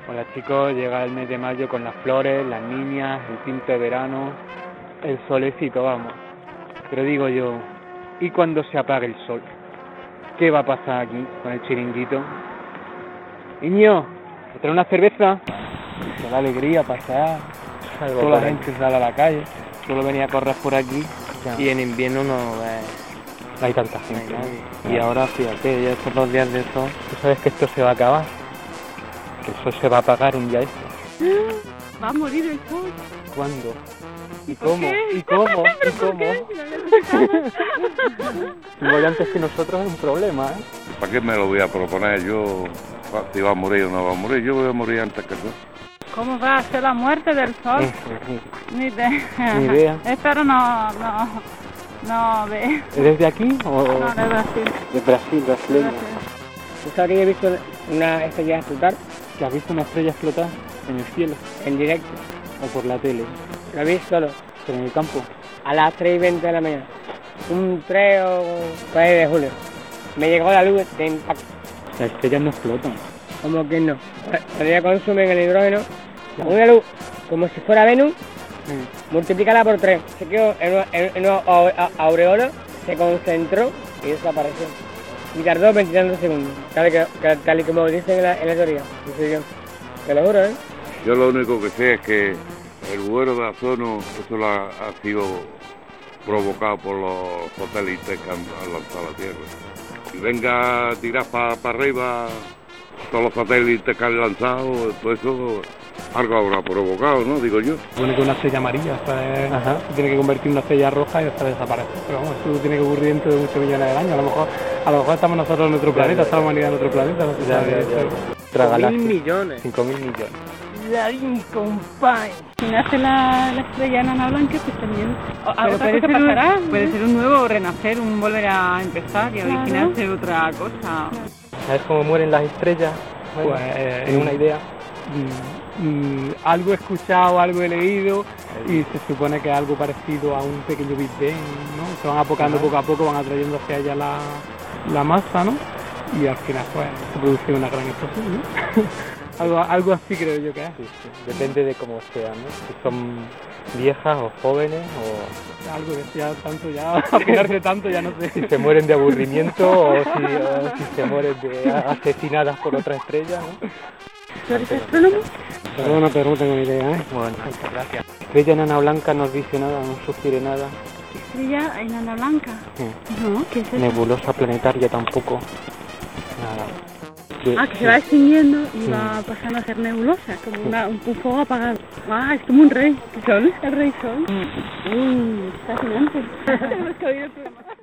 Hola chicos, llega el mes de mayo con las flores, las niñas, el tinto de verano, el solecito, vamos. Pero digo yo, ¿y cuando se apague el sol? ¿Qué va a pasar aquí con el chiringuito? Niño, ¿me trae una cerveza? Qué la alegría pasar. Toda la gente sale a la calle. Solo venía a correr por aquí Ya. y en invierno no hay tanta gente. No hay nadie. Y ahora fíjate, ya estos 2 días de sol. ¿Tú sabes que esto se va a acabar? Que el sol se va a apagar un día este. Va a morir el sol. ¿Cuándo? ¿Y ¿Por cómo? qué? ¿Y cómo? ¿Pero ¿Y por cómo? qué? Si no había explicado. Igual antes que nosotros es un problema, ¿eh? ¿Para qué me lo voy a proponer yo? Si va a morir o no va a morir, yo voy a morir antes que tú. ¿Cómo va a ser la muerte del sol? Ni idea. Ni idea. Espero no ve. ¿Eres de aquí o...? No, de Brasil. De Brasil, brasileño. ¿Tú sabes que he visto una estrella explotar ¿Que has visto una estrella explotar en el cielo en directo? o por la tele? Lo vi solo, Pero en el campo. a las 3:20 de la mañana. Un 3 o 4 de julio. Me llegó la luz de impacto. Las estrellas no explotan. ¿Cómo que no? Cuando ya consumen el hidrógeno, una luz como si fuera Venus, multiplícala por 3. Se quedó en una aureola, se concentró y desapareció. Y tardó 22 segundos, tal y como dicen en la teoría. Dice yo. Te lo juro, ¿eh? Yo lo único que sé es que el agujero de ozono, eso ha sido provocado por los satélites que han lanzado a la Tierra. Y venga a tirar para arriba todos los satélites que han lanzado, todo eso algo habrá provocado, ¿no? Digo yo. Supone que una estrella amarilla, se tiene que convertir en una estrella roja y después desaparece. Pero vamos, eso tiene que ocurrir dentro de muchos millones de años. A lo mejor estamos nosotros en otro planeta, está la humanidad en otro planeta. No se sabe eso. Otra 5.000 galaxia. millones. 5.000 millones. Larín, compay. Si nace la estrella enana blanca, pues también. Pero Otra cosa pasará. puede ser un nuevo renacer, un volver a empezar y Claro. originarse otra cosa. ¿Sabes cómo mueren las estrellas? Pues, ¿Tienes una idea? Algo he escuchado, algo he leído y se supone que es algo parecido a un pequeño Big Bang, ¿no? Se van apocando poco a poco, van atrayendo hacia allá la masa, ¿no? Y al final pues se produce una gran explosión, ¿no? algo así creo yo que es. Sí, sí. Depende de cómo sean, ¿no? Si son viejas o jóvenes o Algo que ya tanto, ya afinarse tanto, ya no sé. si se mueren de aburrimiento o si se mueren asesinadas por otra estrella, ¿no? ¿Tú eres astrónomo? Perdona, pero no tengo ni idea, ¿eh? Bueno, muchas gracias. Estrella enana blanca no dice nada, no sugiere nada. Estrella enana blanca. Sí. No, ¿qué es eso? Nebulosa planetaria tampoco. Nada. Que se va extinguiendo y va pasando a ser nebulosa, como un fuego apagado. Es como un rey. ¿El sol? El rey sol. Fascinante. Hemos caído el problema.